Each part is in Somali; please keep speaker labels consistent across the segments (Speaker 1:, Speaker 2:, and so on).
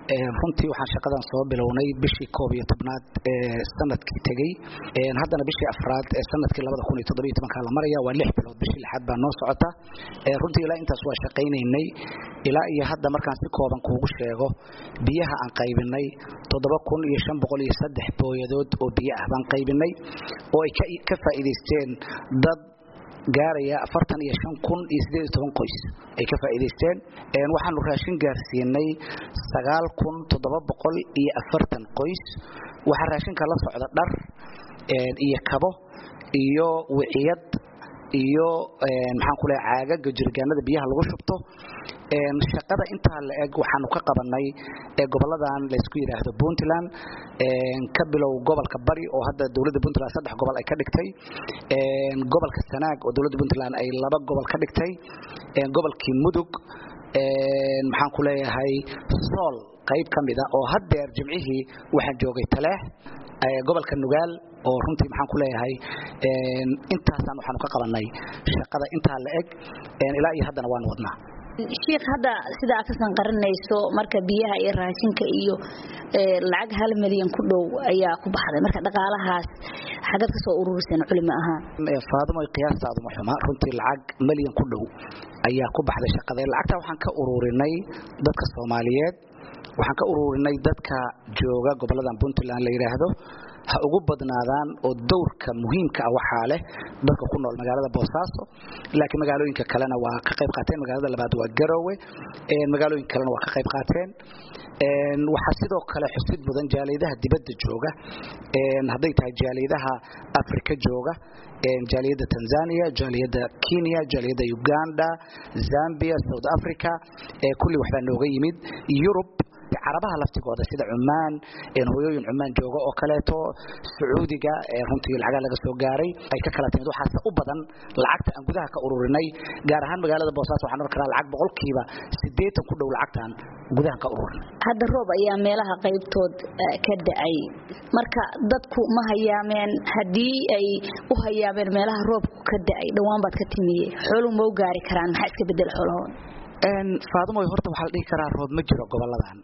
Speaker 1: runtii waxaan shaqadan soo bilownay bishii 11aad ee sanadkii tagay haddana bishii afraad ee sanadkii 2017 la maraya waa 6 bilood bishii lixaad baa noo socota runtii ilaa intaas waa shaqaynaynay ilaa iyo hadda markaan si kooban kuugu sheego biyaha aan qaybinay 7503 booyadood oo biyo ah baan qaybinay oo ay ka faa'iideysteen dad gaaraya 45018 qoys ay ka faa'iideysteen waxaanu raashin gaarsiinay 9740 qoys waxa raashinka la socda dhar iyo kabo iyo wiciyad iyo maxaan ku leeyahay caaga jirgaanada biyaha lagu shubto shaqada inta la eeg waxaanu ka qabanay goboladan la isku yiraahdo Puntland ka bilow gobolka Bari oo hadda dawladda Puntland 3 gobol ay ka dhigtay gobolka Sanaag oo dawladda Puntland ay 2 gobol ka dhigtay gobolkii Mudug maxaan ku leeyahay Sool qayb kamida oo hadda jimcihii waxaan joogay Taleex gobolka Nugaal oo runtii maxaan ku leeyahay intaasaan waxaanu ka qabanay shaqada inta la eeg ilaa iyo haddana waan wadnaa
Speaker 2: sheekh hadda sida aad ka qarinayso marka biyaha iyo raashinka iyo lacag 1 milyan ku dhow ayaa ku baxday marka dhaqaalahaas xagad ka soo ururisan culimo ahaan
Speaker 1: faadimo qiyaastaadu ma xuma runtii lacag milyan ku dhow ayaa ku baxday shaqada lacagta waxaan ka ururinay dadka Soomaaliyeed waxaan ka ururinay dadka jooga goboladan Puntland la yiraahdo ha ugu badnaadaan oo dowrka muhiimka ah waxa leh dadka ku nool magaalada Boosaaso laakiin magaalooyinka kalena waa ka qayb qaateen magaalada labaad waa Garowe magaalooyinka kalena waa ka qayb qaateen waxa sidoo kale xusid mudan jaaliyadaha dibadda jooga haday tahay jaaliyadaha Afrika jooga jaaliyada Tanzania jaaliyada Kenya jaaliyada Uganda Zambia South Africa kulli waxba nooga yimid Europe عربها laftigooda sida Cumaan hooyooyin Cumaan jooga oo kaleeto Sacuudiga runtii lacag laga soo gaaray ay ka kala timid waxa u badan lacagta aan gudaha ka ururinay gaar ahaan magaalada Boosaaso waxaan oran karaa lacag 80% ku dhow lacagtan gudaha ka ururin
Speaker 2: hadda roob ayaa meelaha qaybtood ka da'ay marka dadku ma hayaameen hadii ay u hayaameen meelaha roobku ka da'ay dhawaan baad ka timiyay xooluhu ma u gaari karaan maxaa iska bedel xoolahood
Speaker 1: faadimo horta waxa la dhihi karaa roob ma jiro goboladan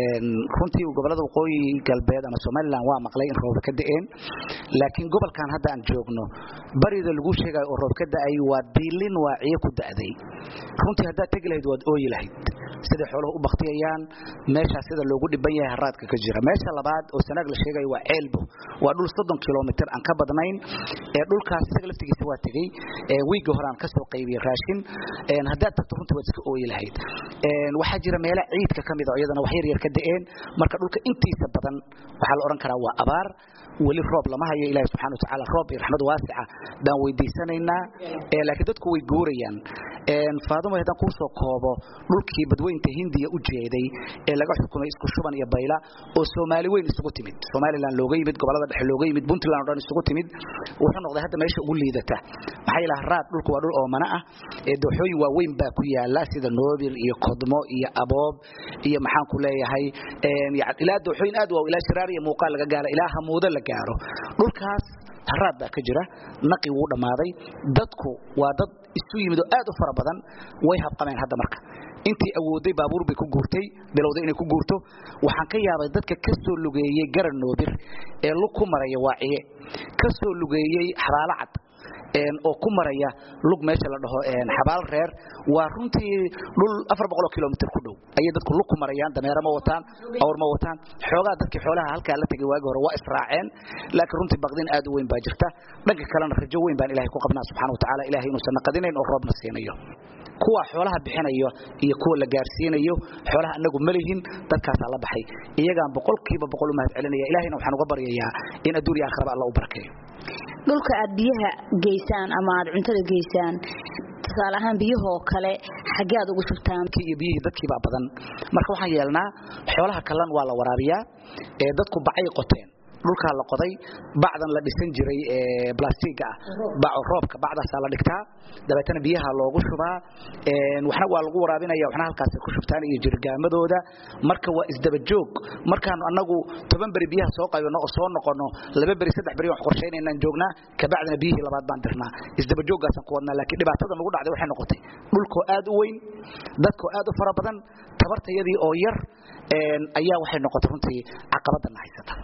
Speaker 1: runtii gobolada waqooyi galbeed ama Soomaaliland waa maqlay in roob ka da'een laakiin gobolkan hadda aan joogno barida lagu sheegay oo roob ka da'ay waa diilin waaciye ku da'day runtii hadda tagi lahayd waad ooyi lahayd sida xooluhu u baqtiyayaan meesha sida loogu dhiban yahay raadka ka jira meesha labaad oo Sanaag la sheegay waa Ceelbo waa dhul 30 kilomitir aan ka badnayn dhulkaas isaga laftigiisa waa tagay wiiga horaan ka soo qaybiyay raashin hadda tagto runtii waad iska ooyi lahayd waxa jira meelo ciidka kamid ah iyadana wax yar ka da'een marka dhulka intiisa badan waxa la oran karaa waa abaar wali roob lama hayo Ilaahay subhanahu wa ta'ala roob iyo raxmad waasica baan weydiisanaynaa laakiin dadku way guurayaan faadimo hadan ku soo koobo dhulkii badweynta Hindiya u jeeday ee laga xukumay isku shuban iyo bayla oo Soomaali weyn isugu timid Somaliland looga yimid gobolada dhexe looga yimid Puntland oo dhan isugu timid wuxuu noqday hadda meesha ugu liidata maxay ilaah raad dhulku waa dhul oo mana ah dooxooyin waaweyn baa ku yaala sida Noobil iyo Kodmo iyo Aboob iyo maxaan ku leeyahay ilaa dooxooyin aad waa ilaa shiraar iyo muuqaal laga gaaro ilaa hamuudo la gaaro dhulkaas haraad baa ka jira naqi wuu dhamaaday dadku waa dad isu yimid oo aad u fara badan way habqameen hadda marka intii awooday baabuur bay ku guurtay bilowday inay ku guurto waxaan ka yaabay dadka ka soo lugeeyay garan Noobir ee lu ku maraya waaciye ka soo lugeeyay xabaalo cad oo ku maraya lug meesha la dhaho xabaal reer waa runtii dhul 400 kilomitir ku dhow ay dadku lug ku marayaan dameero ma wataan awr ma wataan xoogaa dadkii xoolaha halka la tagay waagi hore waa israaceen laakiin runtii baqdin aad u weyn baa jirta dhanka kalena rajo weyn baan Ilaahay ku qabnaa subhanahu wa ta'ala Ilaahay inuu sanaqadinayn oo roobna siinayo kuwa xoolaha bixinayo iyo kuwa la gaarsiinayo xoolaha anagu malihin dadkaas la baxay iyaga boqolkiiba boqol u mahad celinaya Ilaahayna waxaan uga baryayaa in adduunka aakhiraba Allah u barakeeyo
Speaker 2: dhulka aad biyaha geysaan ama aad cuntada geysaan tusaalahan biyahoo kale xageed ugu shubtaan
Speaker 1: iyo biyihii dadkii baa badan marka waxaan yeelnaa xoolaha kalan waa la waraabiyaa dadku bacay qoteen dhulka la qoday bacdan la dhisan jiray plastiga bac roobka bacdaas la dhigtaa dabeetana biyaha loogu shubaa waxna waa lagu waraabinaya waxna halkaas ku shubtaan iyo jirgaamadooda marka waa isdaba joog markaan anagu 10 bari biyaha soo qayno oo soo noqono 2 bari 3 bari wax qorsheynayna joognaa ka bacdina biyihii labaad baan dirnaa isdaba jooggaas ku wadnaa laakiin dhibaatada nagu dhacday waxay noqotay dhulku aad u weyn dadku aad u fara badan tabartayadii oo yar ayaa waxay noqotay runtii caqabadana haysata